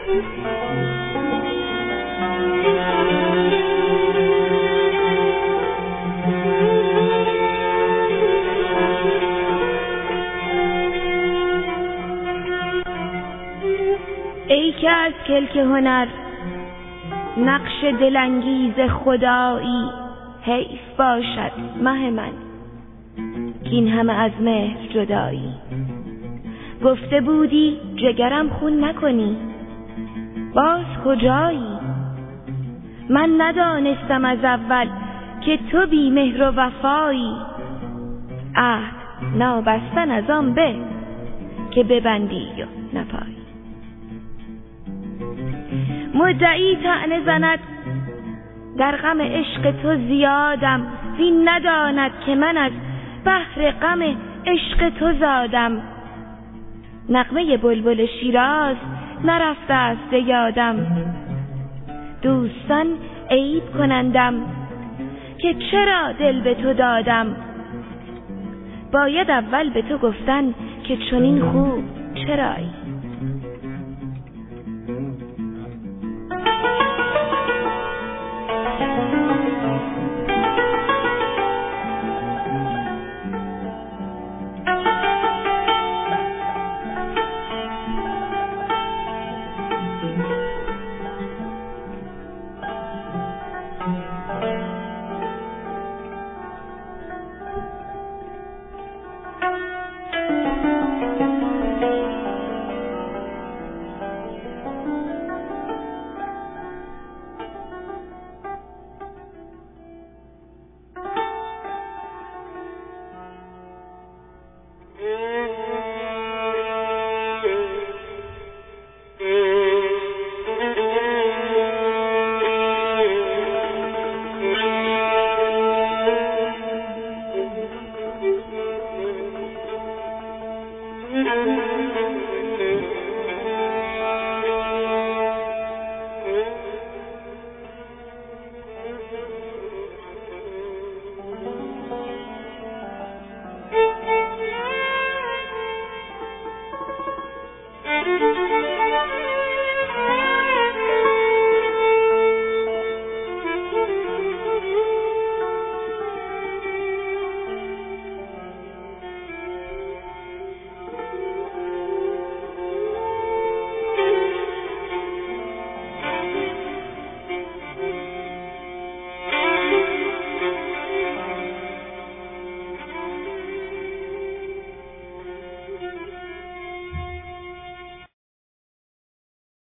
ای که از کلک هنر نقش دلانگیز خدایی، حیف باشد مه من که این همه از مهر جدایی. گفته بودی جگرم خون نکنی، باز کجایی؟ من ندانستم از اول که تو بی مهر و وفایی. عهد نابستن از آن به که ببندی و نپایی. مدعی طعنه زند در غم عشق تو زیادم، وین نداند که من از بحر غم عشق تو زادم. نغمه بلبل شیراز نرفته است یادم، دوستان عیب کنندم که چرا دل به تو دادم. باید اول به تو گفتن که چنین خوب چرایی.